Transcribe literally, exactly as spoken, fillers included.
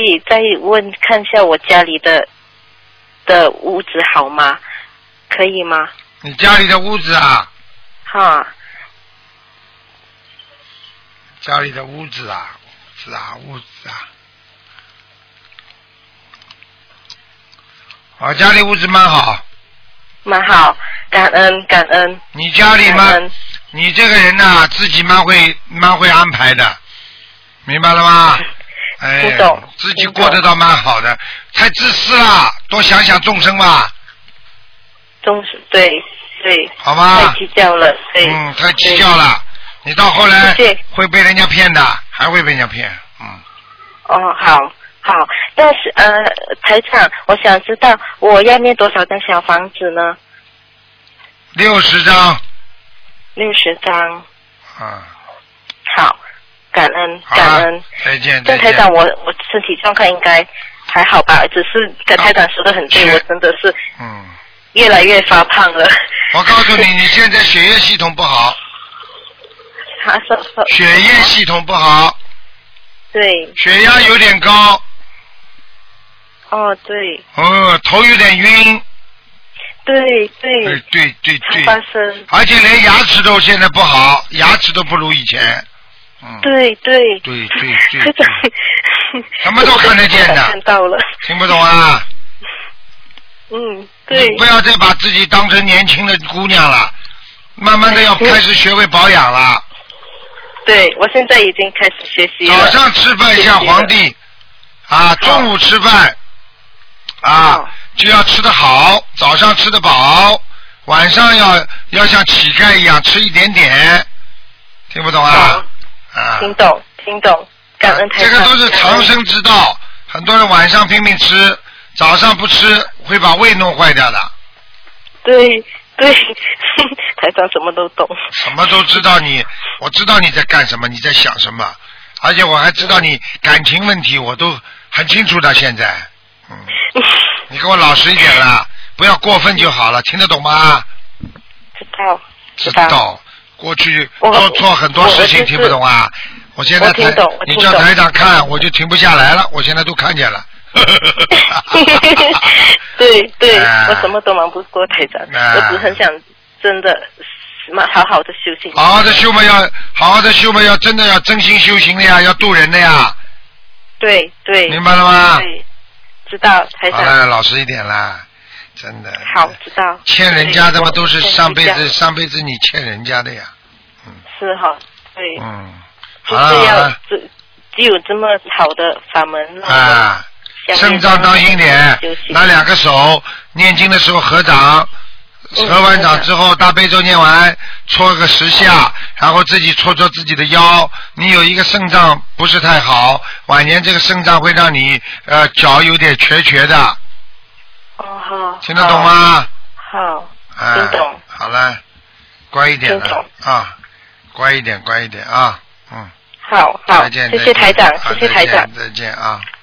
以再问看一下我家里的的屋子好吗？可以吗？ 你家里的屋子啊？ 哈。 家里的屋子啊，屋子啊，屋子啊。啊，家里屋子蛮好。 蛮好，感恩感恩。 你家里吗？你这个人呐、啊，自己蛮会蛮会安排的，明白了吗？哎， 不懂。 自己过得倒蛮好的，太自私了，多想想众生吧。 众生，对对。 好吗？ 太计较了，对。 嗯，太计较了，你到后来会被人家骗的，还会被人家骗，嗯。 哦，好。好，但是呃，台长，我想知道我要念多少张小房子呢？ 六十张。 六十张。 啊。 好，感恩感恩。 再见再见。台长，我我身体状况应该还好吧？只是跟台长说的很对，我真的是嗯越来越发胖了。 我告诉你，你现在血液系统不好。 他说说。 血液系统不好。 对。 血压有点高。 哦，对。 哦，头有点晕。 对对。 对对对对。 发生。 而且连牙齿都现在不好，牙齿都不如以前。嗯。 对对。 对对对。对什么都看得见的。 看到了。 听不懂啊？ 嗯，对。 你不要再把自己当成年轻的姑娘了，慢慢的要开始学会保养了。 对，我现在已经开始学习了。 早上吃饭像皇帝，啊，中午吃饭。啊，就要吃得好，早上吃得饱，晚上要要像乞丐一样吃一点点，听不懂啊？啊， 听懂，听懂，感恩台长。 这个都是长生之道，很多人晚上拼命吃，早上不吃会把胃弄坏掉的。 对对，台长什么都懂。 什么都知道你，我知道你在干什么，你在想什么，而且我还知道你感情问题，我都很清楚的。现在。嗯，你给我老实一点啦，不要过分就好了，听得懂吗？ 知道， 知道。过去做错很多事情，听不懂啊？我现在台，你叫台长看，我就停不下来了。我现在都看见了。 对对，我什么都忙不过台长，我只很想真的好好的修行。 好好的修嘛，要好好的修嘛，要真的要真心修行的呀，要渡人的呀。 对对。 明白了吗？ 对。知道，台长。 好了，老实一点啦，真的。 好，知道。 欠人家的嘛，都是上辈子上辈子你欠人家的呀。嗯。 是哈，对。 嗯。 就是要只只有这么好的法门。 啊。肾脏当心点，拿两个手念经的时候合掌，合完掌之后大悲咒念完，搓个十下，然后自己搓搓自己的腰。你有一个肾脏不是太好，晚年这个肾脏会让你呃脚有点瘸瘸的。 哦好。 听得懂吗？ 好。 啊、 听懂。 好了，乖一点了啊，乖一点，乖一点啊，嗯。 好好。 再见。 谢谢台长，谢谢台长。 再见啊。再见啊。